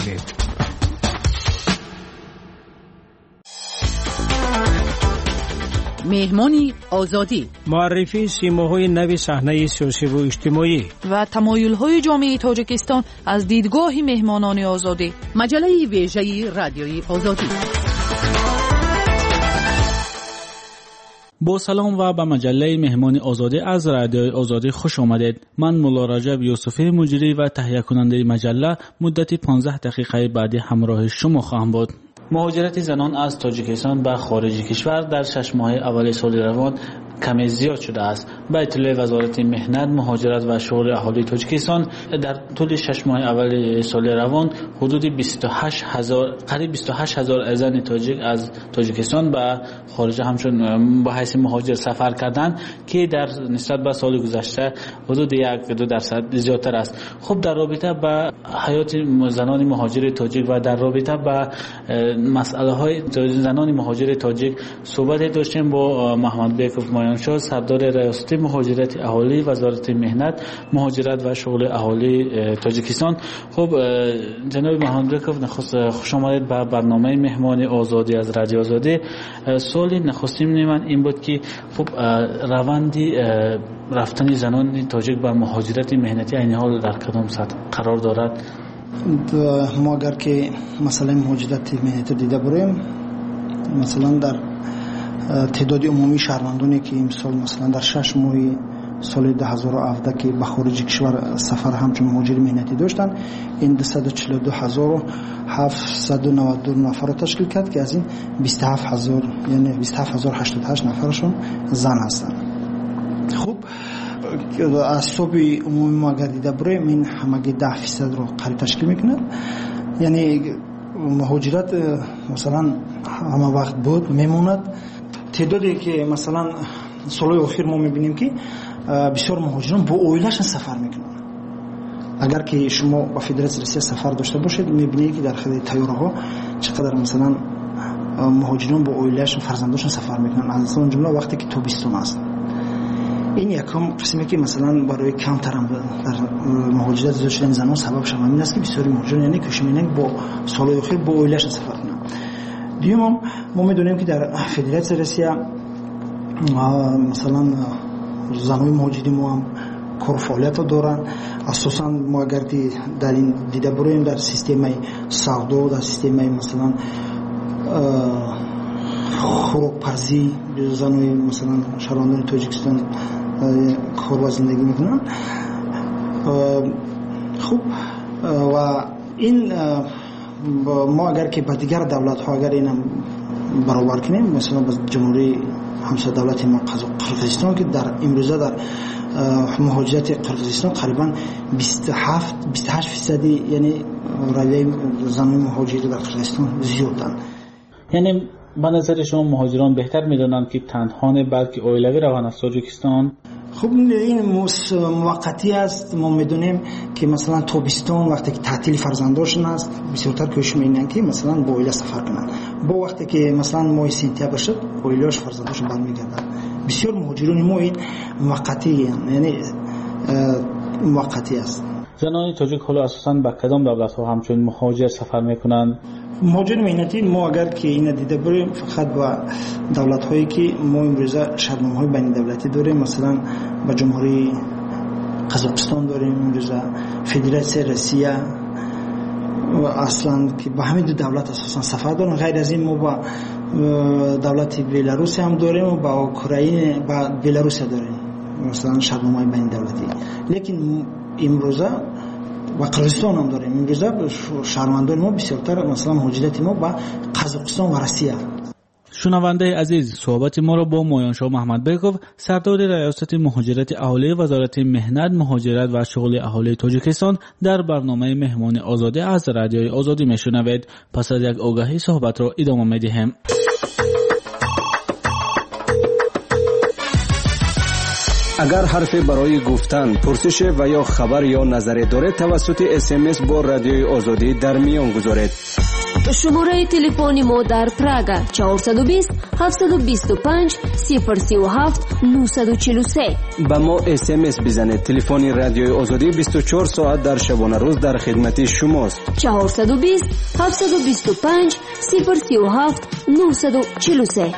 باشید. مهمانی آزادی، معرفی سیماهای نو صحنه سیاسی و اجتماعی و تمایل‌های جامعه تاجیکستان از دیدگاه مهمانان آزادی. مجله ویژه رادیوی آزادی. با سلام و به مجله مهمان آزادی از رادیوی آزادی خوش آمدید. من مولا رجب یوسفی مجری و تهیه کننده مجله مدت 15 دقیقه بعدی همراه شما خواهم بود. مهاجرت زنان از تاجیکستان به خارج کشور در 6 ماه اول سال روان کمی زیاد شده است. به اطلاع وزارت مهنت، مهاجرت و شغل اهالی تاجیکستان در طول 6 ماه اول سال روان حدود قریب 28000 زن تاجیک از تاجیکستان به خارج همچون با حیث مهاجر سفر کردند که در نسبت به سال گذشته حدود 1-2% زیادتر است. خب در رابطه با حیات زنان مهاجر تاجیک و در رابطه با مسئله های زنان مهاجر تاجیک صحبت داشتیم با محمد بیکوف مایانشاه، سردار ریاست مهاجرت اهالی وزارت مهنت، مهاجرت و شغل اهالی تاجیکستان. خب جناب محمد بیکوف، نخست خوش آمدید به برنامه مهمان آزادی از رادیو آزادی. سوال نخستین من این بود که خب روندی رفتن زنان تاجیک به مهاجرت مهنتی این حال در کدام سطح قرار دارد؟ ما اگر که مثلا مهاجرت مهنتی دیده بریم، مثلا در تعداد عمومی شهروندانی که امسال مثلا در 6 ماه سال 2017 که به خارج کشور سفر همچون مهاجر مهنتی داشتن، این 242792 نفر را تشکیل کرد که از این 27000 یعنی 27088 نفرشون زن هستند. خب از صوب عمومی ما اگر دیده بریم این همگی 10% رو قریب تشکیل میکنند. یعنی مهاجرت مثلا همه وقت بود میموند. تعدادی که مثلا سالهای اخیر ما میبینیم که بسیار مهاجران با اویلشون سفر میکنن. اگر که شما با فدراسیون روسیه سفر داشته باشید میبینید که در خلال طیاره‌ها چقدر مثلا مهاجران با اویلشون فرزنداشون سفر میکنن، از اون جمله وقتی که تابستون است. این یکم قسمی که مثلا برای کمتر هم در مهاجرت زیاد شدن زنان سببش همین است که بسیاری مهاجران یعنی کشمینن با سالهای اخیر با اویلشون سفر کنن. دیگه ما میدونیم که در فدراسیون روسیه مثلا زنای مهاجری ما هم کار فعالیت دارن. اساسا ما اگر در این دیده بریم در سیستم سودا، در سیستم مثلا خوراکپزی زنای مثلا شهروندان تاجیکستان کار و زندگی میکنن. خب و این ما اگر که با دیگر دولت ها اگر اینم برابر کنیم، مثلا با جمهوری همسایه دولت ما قرقیزستان که در امروزه در مهاجرت قرقیزستان تقریبا 28% یعنی رویه زنان مهاجری در قرقیزستان زیادن. یعنی به نظر شما مهاجران بهتر میدونند که تنها نه بلکه اویلوی روان از تاجیکستان؟ خب این موقتی است. ما میدونیم که مثلا تابستان وقتی که تعطیل فرزنداشون است بسیارتر کوشش میکنن که مثلا با اویلا سفر کنن. با وقتی که مثلا ماه سپتامبر شد اویلاش فرزنداشون برمیگردن. بسیار مهاجران ما این موقتی یعنی موقتی است. زنان تاجیک حالا اساساً به کدام دولت‌ها همچون مهاجر سفر میکنن؟ مهاجر مهنتی ما اگر که این دیده بریم فقط با دولت‌هایی که ما امروزه شرطنامه‌های بین دولتی داریم، مثلا با جمهوری قزاقستان داریم امروزه، فدراسیون روسیه و اصلا که با همین دو دولت اساسا سفر دارن. غیر از این ما با دولت بلاروس هم داریم و با اوکراین با بلاروس داریم مثلا شرطنامه‌های بین دولتی. لیکن امروزه و قرقیزستان هم داریم. امروزه شهروندان ما بسیارتر مثلا مهاجرت ما با قزاقستان و روسیه. شنونده عزیز، صحبت ما را با مایانشاه محمد بیکوف، سردار ریاست مهاجرت اهالی وزارت مهنت، مهاجرت و شغل اهالی تاجیکستان در برنامه مهمان آزادی از رادیوی آزادی میشنوید. پس از یک آگاهی صحبت را ادامه میدیم. اگر حرفی برای گفتن، پرسش و یا خبر یا نظری دارید توسط SMS با رادیوی آزادی در میان گذارید. شماره تلفن ما در پراگ 420 725 037 943. به ما SMS بزنید. تلفن رادیوی آزادی 24 ساعت در شبانه روز در خدمت شماست. 420 725 037 943.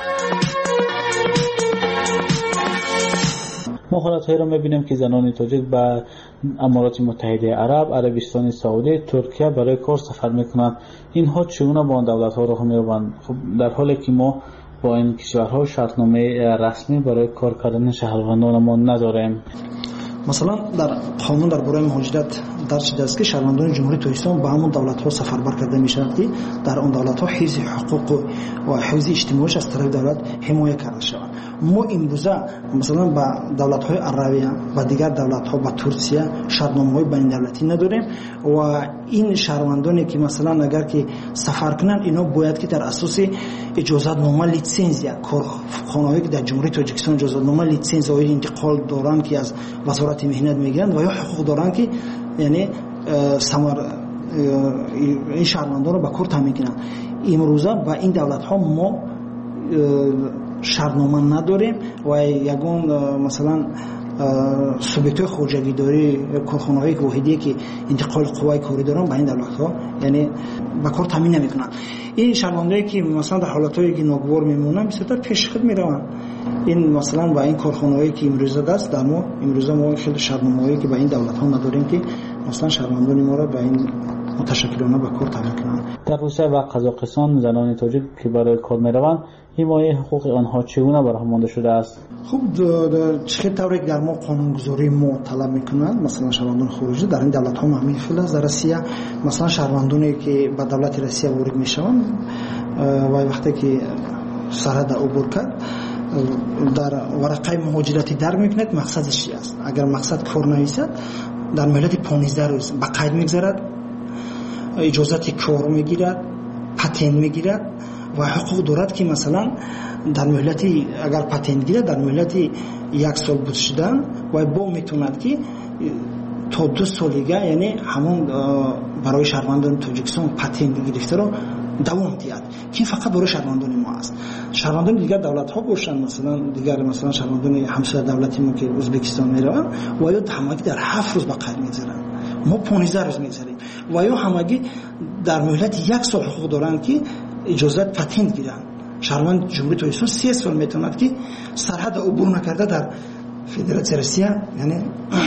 مخالفت را می‌بینیم که زنان تاجیک به امارات متحده عرب، عربستان سعودی، ترکیه برای کار سفر میکنند. اینها چگونه با آن دولت‌ها راه می‌یابند؟ خب در حالی که ما با این کشورها شرطنامه رسمی برای کار کردن شهروندان ما نداریم. مثلا در قانون درباره مهاجرت درج شده است که شهروندان جمهوری تاجیکستان به همون دولت‌ها سفربر کرده میشوند که در آن دولت‌ها حفظ حقوق و حفظ اجتماعی از طرف دولت حمایت کرده شود. ما امروزه مثلا با دولت‌های عربی و دیگر دولت‌ها با ترکیه شرطنامه‌های بین دولتی نداریم و این شهروندانی که مثلا اگر که سفر کنند اینا باید که در اساس اجازه نامه لیسانسیا کارخانه‌ای که در جمهوری تاجیکستان اجازه نامه لیسانس و انتقال دارند که از وزارت مهنت میگیرند و یا حقوق دارند که یعنی این شهروندان رو به کار تامین کنند. امروزه با این دولت‌ها ما شرطنامه نداریم و یگان مثلا سوبیکت‌های خارجگی داری کارخانه‌های واحدی که انتقال قوای کاری دارن با این دولت‌ها یعنی به کار تامین نمی‌کنند. این شهروندانی که مثلا در حالت‌هایی که ناگوار میمونن بسیار پیشخد میروند. این مثلا با این کارخانه‌هایی که امروزه دست در ما امروزه ما خیلی شرطنامه‌ای که با این دولت‌ها نداریم که مثلا شهروندان ما را به این متشکلانه به کار تامین کنند. در روسیه و قزاقستان زنان تاجیک که برای کار میروند حمایت حقوق آنها چگونه برآورده شده است؟ خب چه طوری در ما قانونگذاری ما طلب میکنند مثلا شهروندان خارجی در این دولت ها همین خیلی از روسیه مثلا شهروندانی که به دولت روسیه وارد میشوند و وقتی که سرحد عبور کرد در ورقه مهاجرتی در میکند مقصدش چی است؟ اگر مقصد کار نیست در مهلت 15 روز به قید میگذارد، اجازت کار میگیرد، پتنت میگیرد و حقوق دارد که مثلا در مهلت اگر پتنت گیرد در مهلت 1 سال بود شدن و با میتوند که تا 2 سالگه یعنی همون برای شهروندان تاجیکستان پتنت گرفته رو دوام دهد که فقط برای شهروندان ما است. شهروندان دیگر دولت ها باشند مثلا دیگر مثلا شهروندان همسایه دولتی ما که ازبکستان میروند و یا همگی در 7 روز به قید میگذارند، ما 15 روز میگذاریم و یا همگی در مهلت 1 سال حقوق دارند که اجازه پتنت گیرند. شهروند جمهوری تاجیکستان 3 سال میتواند که سرحد عبور نکرده در فدراسیون روسیه یعنی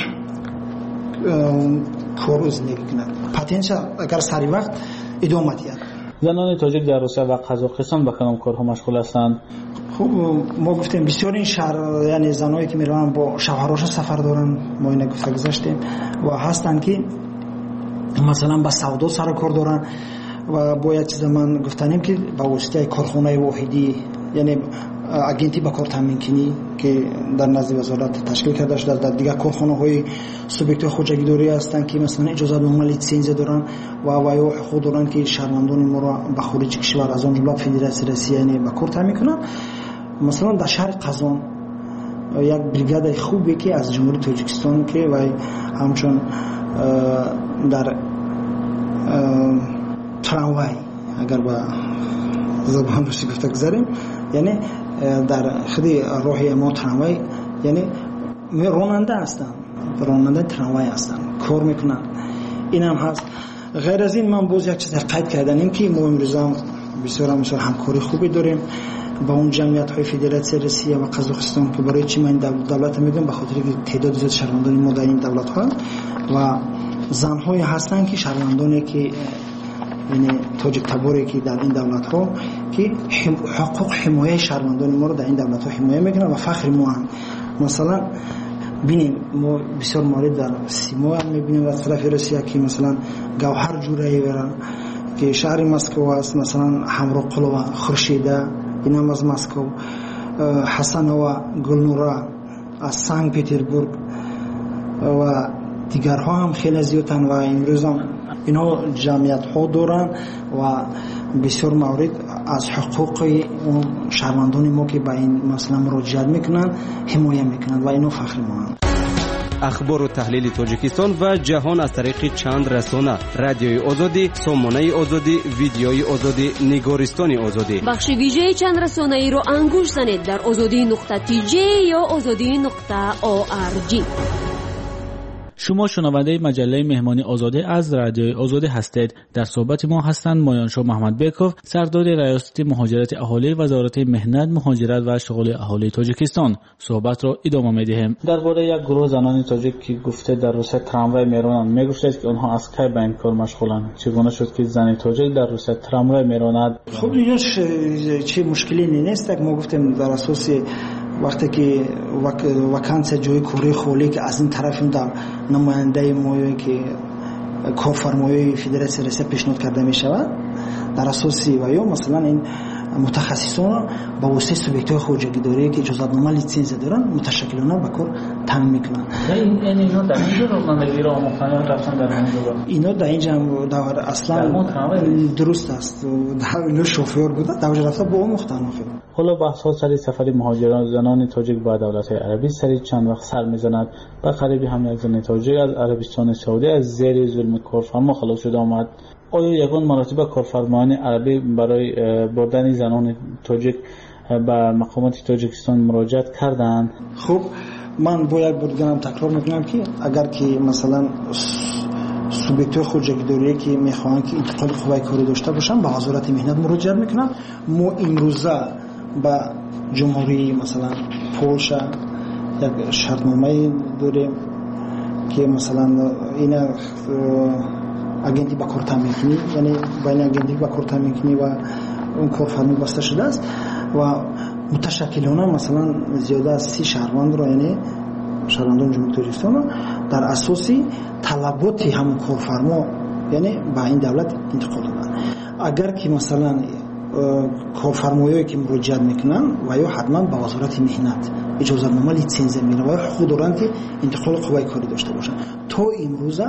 کار زندگی کند. پتنت اگر سری وقت ادامه دهد. زنان تاجیک در روسیه و قزاقستان به کدام کارها مشغول هستند؟ خب ما گفتیم بسیار این شهر یعنی زنایی که میروند با شوهراشون سفر دارن ما اینو گفته گذاشتیم و هستند که مثلا با سودا سر کار دارن و با یک چیز من گفتنیم که با واسطه کارخانه واحدی یعنی اگنتی با کار تامین کنی که در نزد وزارت تشکیل کرده شده در دیگر کارخانه‌های سوبیکت خودجگی داری هستند که مثلا اجازه نامه لیسانس دارن و حقوق دارن که شهروندان ما را به خارج کشور از آن جمله فدراسیون روسیه یعنی با کار تامین کنن. مثلا در شهر قزان یک بریگاد خوبی که از جمهوری تاجیکستان که و همچون در تراموای اگر با زبان روسی گفته گذاریم یعنی در خودی راهی ما تراموای یعنی راننده هستند، راننده تراموای هستند، کار میکنن. این هم هست. غیر از این من باز یک چیز قید کردنیم که ما امروز هم بسیار همکاری خوبی داریم با اون جمعیت های فدراسیون روسیه و قزاقستان که برای چی من دولت میگم به خاطر که تعداد زیاد شهروندان ما در این دولت ها و زن‌های هستند که شهروندانی که یعنی تاجیک تباری که در این دولت ها که حقوق حمایت شهروندان ما رو در این دولت ها حمایت میکنن و فخر ما هم. مثلا ببینیم ما بسیار مورد در سیما هم میبینیم از طرف روسیه که مثلا گوهر جورایی برن که شهر مسکو است، مثلا همراه قلوه خورشیده این هم از مسکو، حسن و گلنورا از سنت پترزبورگ و دیگرها هم خیلی زیادن و امروز هم اینا جمعیت ها دارن و بسیار مورد از حقوق اون شهروندان ما که به این مثلا مراجعت میکنن حمایت میکنن و اینو فخر ما هم. اخبار و تحلیل تاجیکستان و جهان از طریق چند رسانه: رادیوی آزادی، سامانه آزادی، ویدیوی آزادی، نگارستان آزادی. بخش ویژه چند رسانه‌ای رو انگوش زنید در azadi.tj یا azadi.org. شما شنونده مجله مهمانی آزاده از رادیوی آزادی هستید. در صحبت ما هستند مایانشاه محمد بیکوف، سردار ریاست مهاجرت اهالی وزارت مهنت، مهاجرت و شغل اهالی تاجیکستان. صحبت را ادامه می‌دهیم. درباره یک گروه زنان تاجیک که گفته در روسیه تراموای میرانند، میگوشید که آنها از کی به این کار مشغولند؟ چگونه شد که زن تاجیک در روسیه تراموای میراند؟ خب اینش چه مشکلی نیست. ما گفتیم در اساس وقتی که وکانس جای کاری خالی که از این طرف در نماینده ما که کارفرمای فدراسیون روسیه پیشنهاد کرده می شود، در اساس و یا مثلا این متخصصان با واسطه سوبیکت‌های خودجگیداری که اجازه‌نامه لیسانس دارن متشکلانه به کار تامین میکنن. اینا در اینجا رانندگی را آموختن رفتن در اینجا؟ اینا در اینجا در اصلا درست است. در شوفر بوده در اونجا رفته با آموختن. حالا بحث‌ها سر سفر مهاجران زنان تاجیک به دولت‌های عربی سری چند وقت سر می‌زند. با قریبی هم یک زن تاجیک از عربستان سعودی از زیر ظلم کارفرما خلاص شده آمد. آیا یگان مراتب کارفرمایان عربی برای بردن زنان تاجیک به مقامات تاجیکستان مراجعت کردند؟ خب من باید بردنم تکرار میکنم که اگر که مثلا سوبیکت‌های خودجگیداری که میخوان که انتقال قوه کاری داشته باشن به وزارت مهنت مراجعه میکنن. ما امروزه به جمهوری مثلا پولشا یک شرطنامه داریم که مثلا این اگنتی با کار تامین کنی، یعنی بین اگنتی با کار تامین کنی و اون کارفرما بسته شده است و متشکلانه مثلا زیاده از 30 شهروند را، یعنی شهروندان جمهوری تاجیکستان در اساسی طلبات همون کارفرما یعنی به این دولت انتقال دادن. اگر که مثلا کارفرمایایی که مراجعت میکنن و یا حتما به وزارت مهنت اجازه‌نامه لیسانس میگیرن و حقوق دارن که انتقال قوه کاری داشته باشن. تا امروزه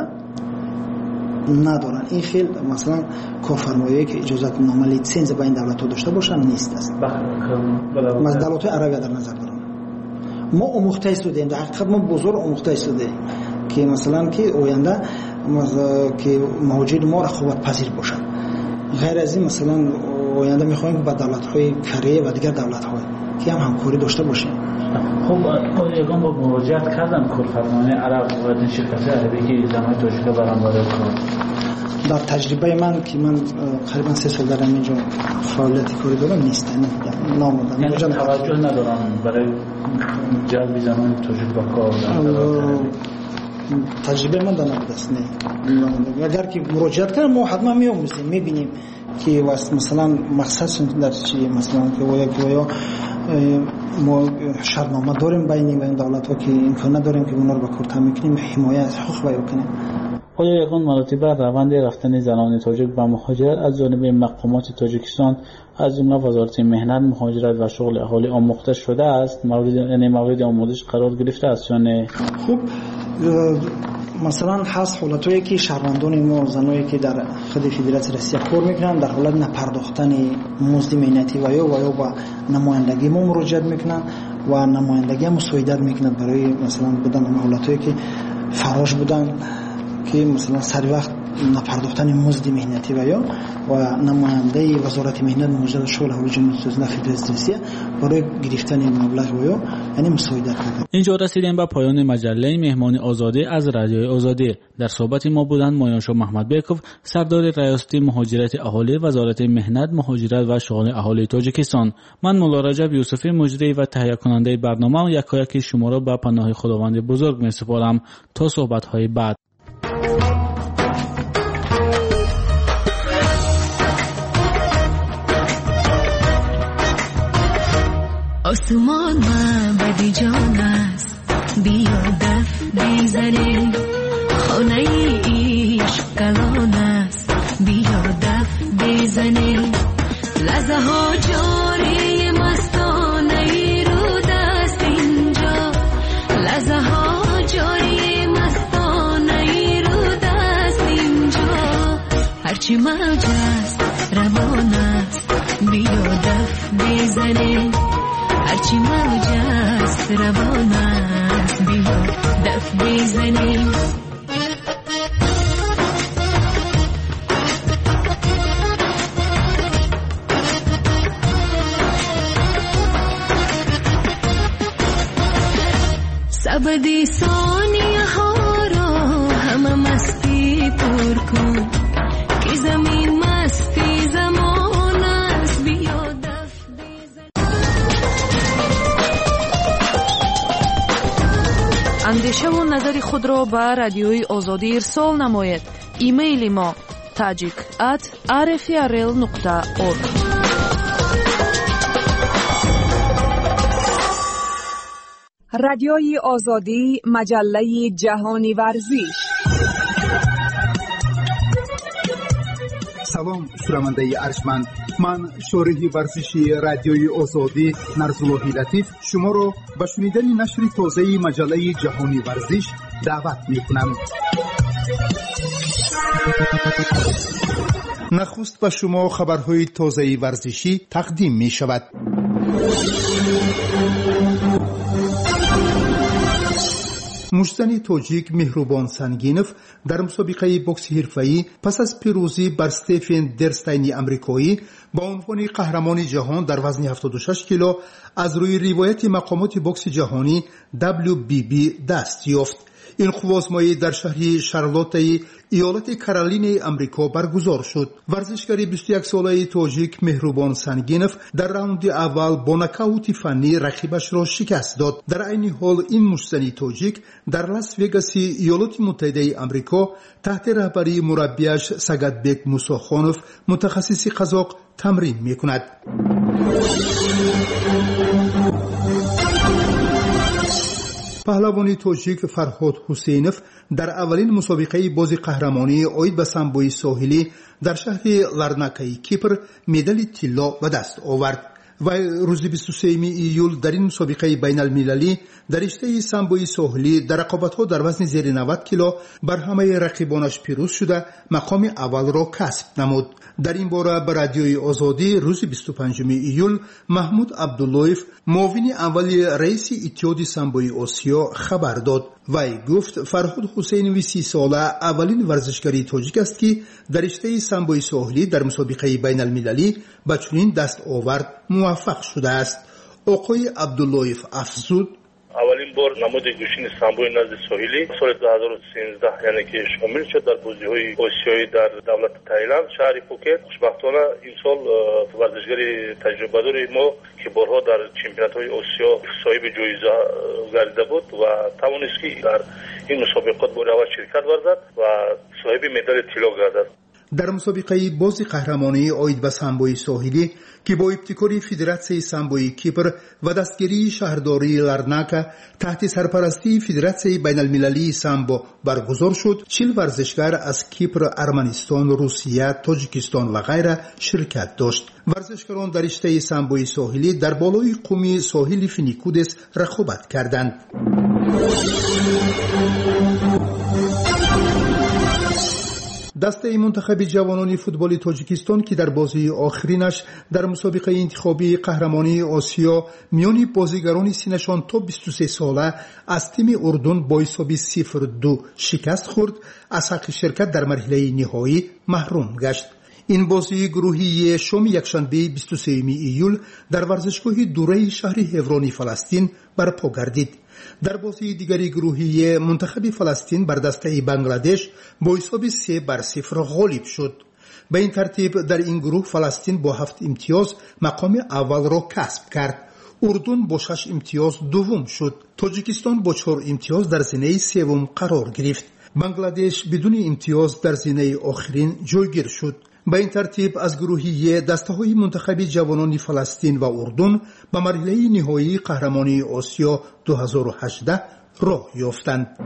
ندارن. این خیلی مثلا کارفرمایایی که اجازه نامه لیسانس به این دولت ها داشته باشن نیست است. مثلا دولت عربی در نظر دارم. ما آموخته ایستادیم، در حقیقت ما بزرگ آموخته ایستادیم که مثلا که آینده که مهاجر ما رقابت پذیر باشن. غیر از این مثلا آینده میخوایم با دولت های کره و دیگر دولت های که هم همکاری داشته باشیم. خب یگان با مراجعت کردن کارفرمایان عرب و شرکت عربی که زنان تاجیک برآورده کنند. در تجربه من که من قریبا 3 سال دارم اینجا فعالیت کاری دارم نیست، نامدارم. یعنی توجه ندارم برای جلب زنان تاجیک به کار. تجربه من در نبوده است. نه اگر که مراجعت کنم ما حتما میآموزیم، میبینیم که مثلا مقصد در چی، مثلا که یا ما شرطنامه داریم بین دولت ها که امکان نداریم که اونا رو به کار تامین کنیم، حمایت از حقوق بیان کنیم. آیا یگان مراتب روند رفتن زنان تاجیک به مهاجرت از جانب مقامات تاجیکستان از جمله وزارت مهنت، مهاجرت و شغل اهالی آموخته شده است؟ مورد آموزش قرار گرفته است یا نه؟ خب مثلا هست حالتایی که شهروندان ما زنایی که در خود فدراسیون روسیه کار میکنن در حالت نپرداختن مزد مهنتی و یا با نمایندگی ما مراجعت میکنن و نمایندگی مساعدت میکنن برای مثلا بدن حالتایی که فراش بودن که مثلا سر وقت نپرداختن مزد مهنتی و نماینده وزارت مهنت مهاجرت شغل اهالی جمهوری فدراسیون روسیه برای گرفتن مبلغ و یعنی مساعدت کردن. اینجا رسیدیم به پایان مجله مهمانی آزادی از رادیوی آزادی. در صحبت ما بودند مایانشاه محمد بیکوف، سردار ریاست مهاجرت اهالی وزارت مهنت، مهاجرت و شغل اهالی تاجیکستان. من مولا رجب یوسفی مجری و تهیه کننده برنامه یکایک شما را به پناه خداوند بزرگ می‌سپارم تا صحبت‌های بعد. آسمان بدی جان است، بیا دف بزنیم، خانه عشق کلان است، بیا دف بزنیم، لحظه ها جاری مستانه رو دست اینجا، لحظه ها جاری مستانه رو دست اینجا، هرچی موج است روان است، بیا دف بزنیم، هرچی موج است روان است. بیا دف بزنیم. سبدی ثانیه ها را همه مستی پر کن که زمین مستی زمان است بیا دف بزن. اندیشه و نظر خود را به رادیوی آزادی ارسال نمایید. ایمیل ما tajik@rfrl.org. رادیوی آزادی، مجله جهانی ورزش. سلام شنونده ارجمند، من شارح ورزشی رادیوی آزادی نرزاللهی لطیف شما را به شنیدن نشر تازه مجله جهانی ورزش دعوت می‌کنم. نخست به شما خبرهای تازه ورزشی تقدیم می‌شود. مشتزن تاجیک مهربان سنگینف در مسابقه بوکس حرفه‌ای پس از پیروزی بر استفن درستینی آمریکایی با عنوان قهرمان جهان در وزن 76 کیلو از روی روایت مقامات بوکس جهانی WBB دست یافت. این خوازمایی در شهر شارلوت ایالت کارولین آمریکا برگزار شد. ورزشکار 21 ساله تاجیک مهربان سنگینف در راوند اول با نکاوت فنی رقیبش را شکست داد. در عین حال این مشتزن تاجیک در لاس وگاس ایالات متحده آمریکا تحت رهبری مربیش سگدبک موساخانوف متخصص قزاق تمرین می‌کند. پهلوان تاجیک فرهاد حسینف در اولین مسابقه بازی قهرمانی عاید به سامبوی ساحلی در شهر لارناکای کیپر مدال طلا به دست آورد و روز 23 ایول در این مسابقه بین المللی در رشته سامبوی ساحلی در رقابت‌ها در وزن زیر 90 کیلو بر همه رقیبانش پیروز شده مقام اول را کسب نمود. در این باره به رادیوی آزادی روز 25 ایول محمود عبداللهیف معاون اول رئیس اتحاد سامبوی آسیا خبر داد. وی گفت فرهاد حسین 30 ساله اولین ورزشکاری تاجیک است که در رشته سامبوی ساحلی در مسابقه بین المللی به چنین دست آورد موفق شده است. آقای عبداللهیف افزود اولین بار نماد گوشین سامبوی نزد ساحلی سال 2013 یعنی که شامل شد در بازی‌های آسیایی در دولت تایلند شهر پوکت. خوشبختانه این سال ورزشکاری تجربه‌دار ما که بارها در چمپیونات‌های آسیا صاحب جایزه گردیده بود و توانست که در این مسابقات با روش شرکت ورزد و صاحب مدال طلا گردد. در مسابقه بازی قهرمانی عاید به سامبوی ساحلی که با ابتکار فدراسیون سامبوی کیپر و دستگیری شهرداری لارناکا تحت سرپرستی فدراسیون بین المللی سامبو برگزار شد، 40 ورزشکار از کیپر، ارمنستان، روسیه، تاجیکستان و غیره شرکت داشت. ورزشکاران در رشته سامبوی ساحلی در بالای قومی ساحل فینیکودس رقابت کردند. دسته منتخب جوانان فوتبال تاجیکستان که در بازی آخرینش در مسابقه انتخابی قهرمانی آسیا میان بازیگران سنشان تا 23 ساله از تیم اردن با حساب 0-2 شکست خورد، از حق شرکت در مرحله نهایی محروم گشت. این بازی گروهی شام یکشنبه 23 ایول در ورزشگاه دوره شهر هورانی فلسطین برپا گردید. در بازی دیگری گروهی منتخب فلسطین بر دسته بنگلادش با حساب 3-0 غالب شد. به این ترتیب در این گروه فلسطین با 7 امتیاز مقام اول را کسب کرد. اردن با 6 امتیاز دوم شد. تاجیکستان با 4 امتیاز در زینه سوم قرار گرفت. بنگلادش بدون امتیاز در زینه آخرین جایگیر شد. به این ترتیب از گروهی دسته‌های منتخب جوانان فلسطین و اردن به مرحله نهایی قهرمانی آسیا 2018 راه یافتند.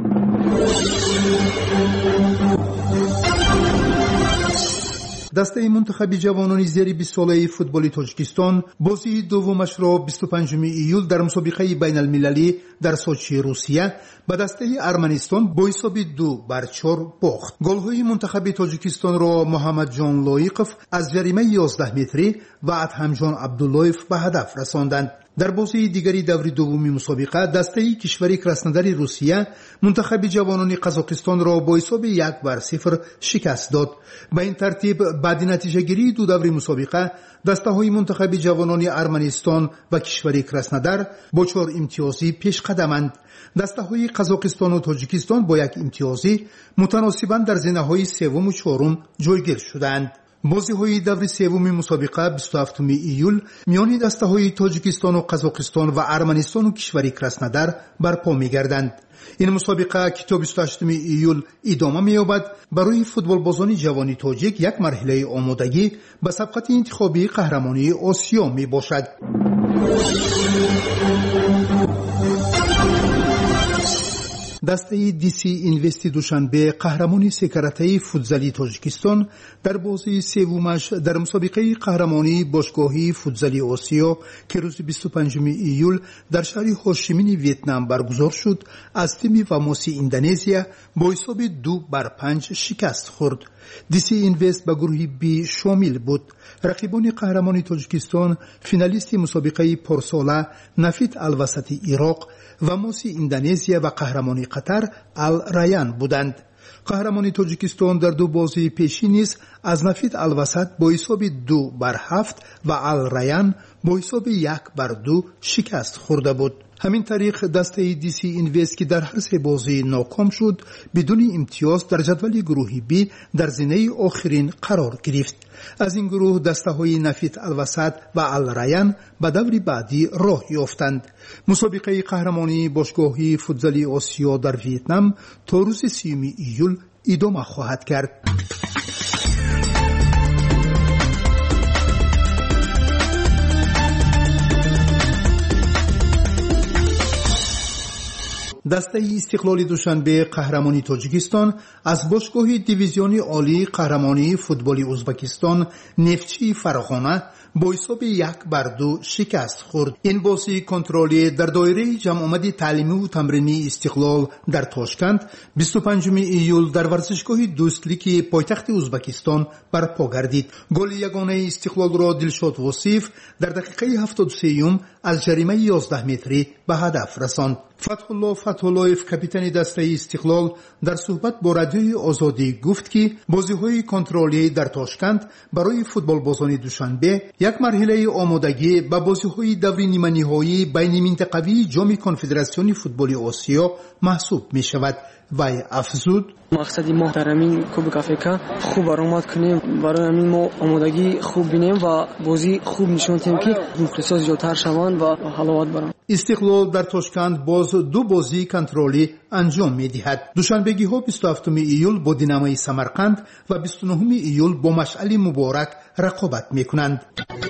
دسته منتخب جوانان زیر 20 ساله فوتبال تاجیکستان بازی دومش را 25 ایول در مسابقه بین المللی در سوچی روسیه به دسته ارمنستان با حساب 2-4 باخت. گل‌های منتخب تاجیکستان را محمد جان لایقف از جریمه 11 متری و ادهم جان عبداللهیف به هدف رساندند. در بازی دیگری دور دوم مسابقه دسته کشور کراسنودار روسیه منتخب جوانان قزاقستان را با حساب 1-0 شکست داد. به این ترتیب بعد نتیجه گیری دو دور مسابقه دسته های منتخب جوانان ارمنستان و کشور کراسنودار با 4 امتیازی پیش قدمند. دسته های قزاقستان و تاجیکستان با 1 امتیازی متناسباً در زینه های 3 و 4 جایگیر شدند. بازی های دور سوم مسابقه 27 ایول میان دسته های تاجیکستان و قزاقستان و ارمنستان و کشور کراسنودار برپا می‌گردند. این مسابقه که تا 28 ایول ادامه می‌یابد برای فوتبال بازان جوانی تاجیک یک مرحله آمادگی به سبقت انتخابی قهرمانی آسیا میباشد. دسته دیسی اینوستی دوشنبه قهرمانی سکرته فوتزالی تاجیکستان در بازی سومش در مسابقه قهرمانی باشگاهی فوتزالی آسیا که روز 25 ایول در شهر هاشیمین ویتنام برگزار شد از تیم واموسی اندونزیا با حساب 2-5 شکست خورد. دیسی اینوست به گروه بی شامل بود. رقیبان قهرمانی تاجیکستان فینالیست مسابقه پارساله نفت الوسط عراق و موسی اندونزیا و قهرمانی قطر الرایان بودند. قهرمانی تاجیکستان در دو بازی پیشی نیز از نفت الوسط با حساب 2-7 و الرایان با حساب 1-2 شکست خورده بود. همین طریق دسته دیسی اینوست که در هر سه بازی ناکام شد بدون امتیاز در جدول گروهی بی در زینه آخرین قرار گرفت. از این گروه دسته های نفت الوسط و الرایان به دور بعدی راه یافتند. مسابقه قهرمانی باشگاهی فوتزالی آسیا در ویتنام تا روز 30 ایول ادامه خواهد کرد. دسته استقلال دوشنبه قهرمانی تاجیکستان از باشگاه دیویزیون عالی قهرمانی فوتبال ازبکستان نفتچی فرغانه با حساب 1-2 شکست خورد. این بازی کنترلی در دایره جمع آمد تعلیمی و تمرینی استقلال در تاشکند 25 ایول در ورزشگاه دوستلیک پایتخت ازبکستان برپا گردید. گل یگانه استقلال را دلشاد وصیف در دقیقه 73 از جریمه 11 متری به هدف رساند. فتح اللهیف کاپیتان دسته استقلال در صحبت با رادیوی آزادی گفت که بازی‌های کنترلی در تاشکند برای فوتبال بازان دوشنبه یک مرحله آمادگی به بازی‌های دور نیمه نهایی بین منطقوی جام کنفدراسیون فوتبال آسیا محسوب می‌شود. وی افزود مقصدی ما در همین کوبک آفریقا خوب برآمد کنیم، برای همین ما آمادگی خوب بینیم و بازی خوب نشون دهیم که مخلصا زیادتر شوند و حلاوت برند. استقلال در تاشکند باز دو بازی کنترلی انجام می‌دهد. دوشنبه‌ها 27 ایول با دینامای سمرقند و 29 ایول با مشعل مبارک رقابت می‌کنند.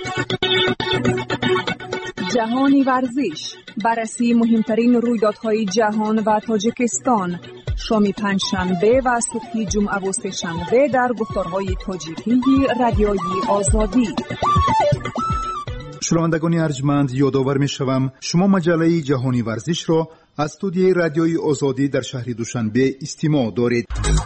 جهانی ورزش، بررسی مهمترین رویدادهای جهان و تاجیکستان، شام پنجشنبه و صبح جمعه و سه‌شنبه در گفتارهای تاجیکی رادیوی آزادی. شنوندگان ارجمند، یادآور می‌شوم شما مجله جهانی ورزش را از استودیوی رادیوی آزادی در شهر دوشنبه استماع دارید.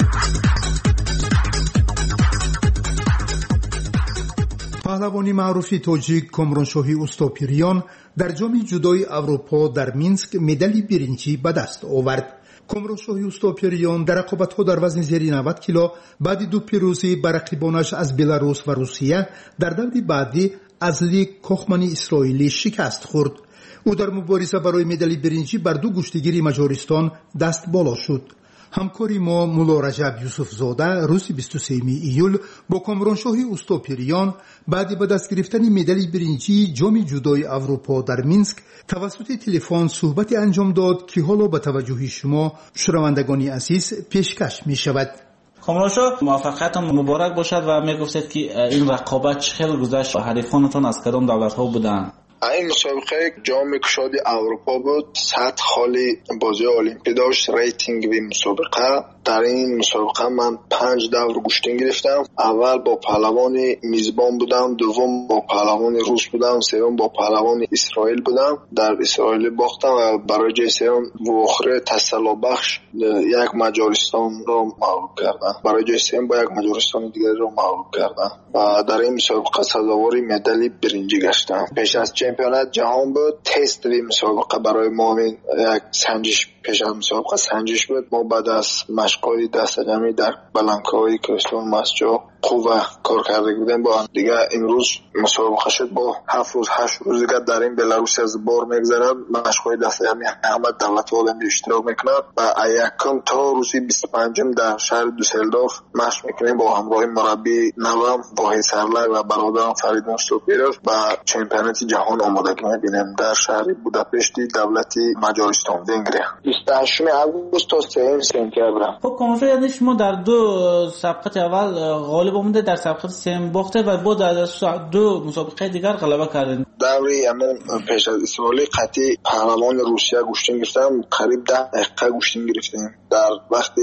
پهلوانی معروف تاجیک کامرانشاهی اوستاپیریان در جام جودوی اروپا در مینسک مدال برنجی به دست آورد. کامرانشاهی اوستاپیریان در رقابت‌ها در وزن زیر 90 کیلو بعد دو پیروزی بر رقیبانش از بلاروس و روسیه در دور بعدی از لیگ کوخمانی اسرائیلی شکست خورد. او در مبارزه برای مدال برنجی بر دو گشتگیر مجارستان دست بالا شد. همکاری ما مولا رجب یوسف زاده روز 23 ایول با کامرانشاهی اوستاپیریان بعد به دست گرفتن مدال برنجی جام جودوی اروپا در مینسک توسط تلفن صحبت انجام داد که حالا به توجه شما شنوندگان عزیز پیشکش می شود. کامرانشاه موفقیتتان مبارک باشد و میگفتید که این رقابت چه خیلی گذشت و حریفانتان از کدام دولت‌ها بودند؟ این مسابقه جام کشاد اروپا بود. سطح خالی بازی المپیک داشت. ریتینگ و مسابقه در این مسابقه من 5 دور گشتن گرفتم. اول با پهلوان میزبان بودم، دوم با پهلوان روس بودم، سوم با پهلوان اسرائیل بودم. در اسرائیل باختم و برای جای سوم و آخر تسلا بخش یک مجارستان رو مغلوب کردم. برای جای سوم با یک مجارستان دیگر رو مغلوب کردم و در این مسابقه سزاوار مدال برنجی گشتم. پیش از چمپیونات جهان بود. تست مسابقه برای ما یک سنجش پیش از مسابقه سنجش بود. ما بعد از مشق‌های دست جمعی در بلنکای کوهستان مسجد خوب کار کرده بودیم. با دیگه امروز مسابقه شد، با 7 روز 8 روز دیگه در این بلاروس از بار میگذرد. مشق‌های دست جمعی همه دولت‌ها اشتراک میکنند و یکم تا روز 25 در شهر دوسلدورف مشق میکنیم با همراه مربی نوام واحد سرلک و برادرم فرید مستوپیروف و چمپیونات جهان آمادگی می‌بینیم در شهر بوداپشت دولت مجارستان ونگریا 28 آگوست تا 3 سپتامبر. خب کنفرانس شما در 2 سباقات اول غالب آمده، در سباقات سوم باخته و بعد در 2 مسابقه دیگر غلبه کردن. دوری همون پیش از اسرائیل قطعی پهلوان روسیه گشتن گرفتم، قریب 10 دقیقه گشتن گرفتیم. در وقتی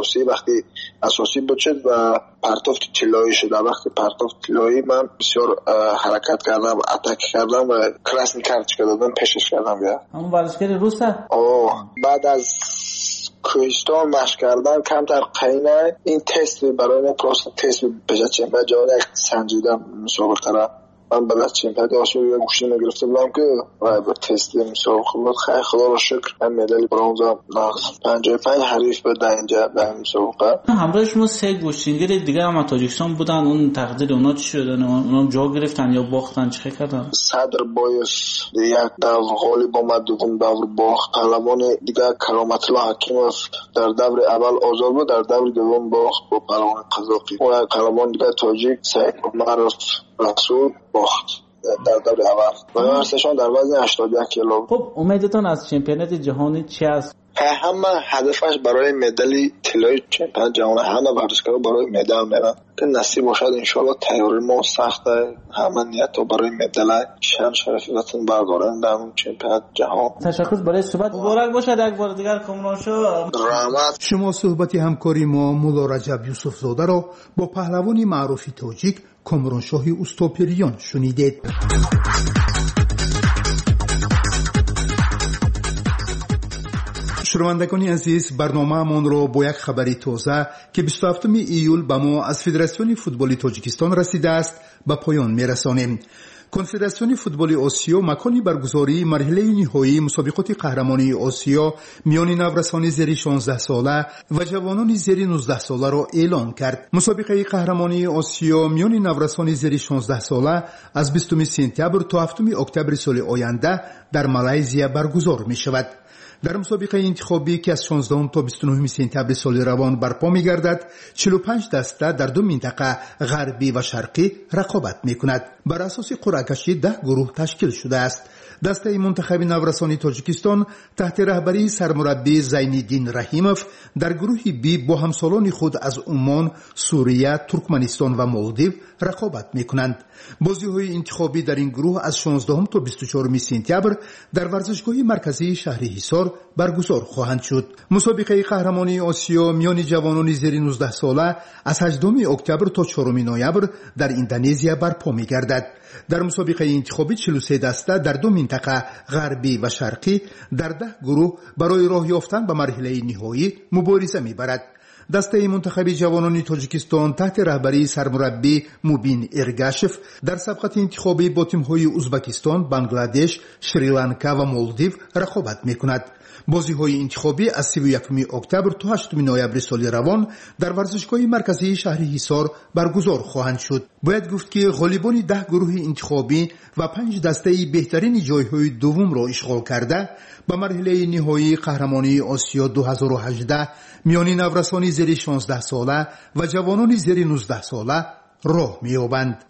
اساسی بود و پرتاب طلایی شد. وقتی پرتاب طلایی من بسیار حرکت کردم، اتاک کردم و کراسن کارت دادم، پیشش کردم. همون ورزشکار روسه. بعد از کوهستان مشق کردن کمتر قینه این تست برای ما تست بجا چمپیون جهان سنجیدم مسابقه را. من بعد از چمپیونات آسیا گوشی نگرفته بودم که با تست مسابقه بود. خیلی خدا رو شکر من مدال برنز ناقص 55 حریف بود اینجا در مسابقه. همراه شما 3 گوشتینگر دیگه هم تاجیکستان بودن. اون تقدیر اونا چی شدن؟ اونا جا گرفتن یا باختن؟ چه کردن؟ صدر بایس یک دور غالب آمد، دوم دور باخت. پهلوان دیگه کرامت الله حکیموف در دور اول آزاد بود، در دور دوم باخت با پهلوان قزاقی. و پهلوان دیگه تاجیک سعید عمرف رسول باخت در دور اول و هرسشان در وزن 81 کیلو. خب امیدتون از چمپیونات جهانی چی است؟ همه هدفش برای مدال طلای چمپیونات جهان. همه ورزشکارا برای مدال میرن که نصیب باشد. انشالله تیاری ما سخته، همه نیت برای مدال شان شرف وطن بردارن در اون چمپیونات جهان. تشکر برای صحبت، مبارک باشد یک بار دیگر کامران شو. رحمت. شما صحبت همکاری ما مولا رجب یوسف زاده را با پهلوانی معروف تاجیک کامران شاه اوستوپریان شنیدید. شنوندگان عزیز، برنامه‌مان را با یک خبری تازه که 27 ایول به ما از فدراسیون فوتبال تاجیکستان رسیده است به پایان می‌رسانیم. کنفدراسیون فوتبال آسیا مکانی برگزاری مرحله نهایی مسابقات قهرمانی آسیا میان نورسان زیر 16 ساله و جوانان زیر 19 ساله را اعلام کرد. مسابقه قهرمانی آسیا میان نورسان زیر 16 ساله از 20 سپتامبر تا 7 اکتبر سال آینده در مالزیا برگزار می شود. در مسابقه انتخابی که از 16 تا 29 سپتامبر سال روان برپا می‌گردد، 45 دسته در 2 منطقه غربی و شرقی رقابت می‌کند. بر اساس قرعه کشی 10 گروه تشکیل شده است. دسته منتخب نورسان تاجیکستان تحت رهبری سرمربی زینالدین رحیموف در گروه بی با همسالان خود از عمان، سوریه، ترکمنستان و مالدیو رقابت می‌کنند. بازی‌های انتخابی در این گروه از 16 تا 24 سپتامبر در ورزشگاه مرکزی شهر حصار برگزار خواهند شد. مسابقه قهرمانی آسیا میان جوانان زیر 19 ساله از 18 اکتبر تا 4 نوامبر در اندونزیا برپا می‌گردد. در مسابقه انتخابی 43 دسته در 2 منطقه غربی و شرقی در 10 گروه برای راه یافتن به مرحله نهایی مبارزه می‌برد. دسته منتخب جوانان تاجیکستان تحت رهبری سرمربی موبین ارگاشف در سباقات انتخابی با تیم‌های ازبکستان، بنگلادش، شریلانکا و مالدیو رقابت می‌کند. بازی‌های انتخابی از 31 اکتبر تا 8 نوامبر سال روان در ورزشگاه مرکزی شهر حصار برگزار خواهند شد. باید گفت که غالبان 10 گروه انتخابی و 5 دسته بهترین جای‌های دوم را اشغال کرده به مرحله نهایی قهرمانی آسیا 2018 میان نورسان زیر 16 ساله و جوانان زیر 19 ساله راه می‌یابند.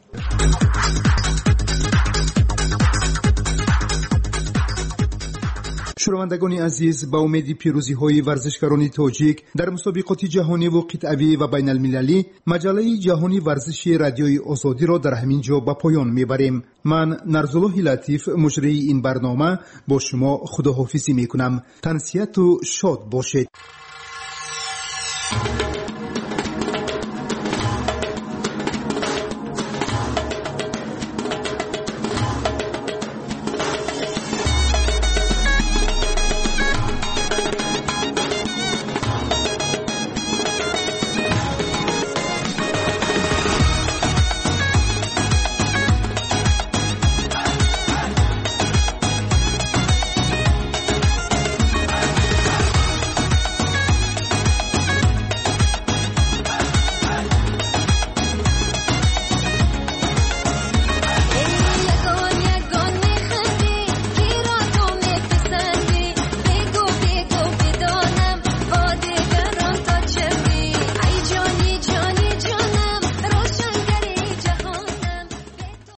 شنوندگان عزیز، با امید پیروزی‌های ورزشکاران تاجیک در مسابقات جهانی و قطعی و بین المللی، مجله جهانی ورزشی رادیوی آزادی را در همین جا به پایان میبریم. من نرزالله لطیف مجری این برنامه با شما خداحافظی میکنم. تنسیت و شاد باشید.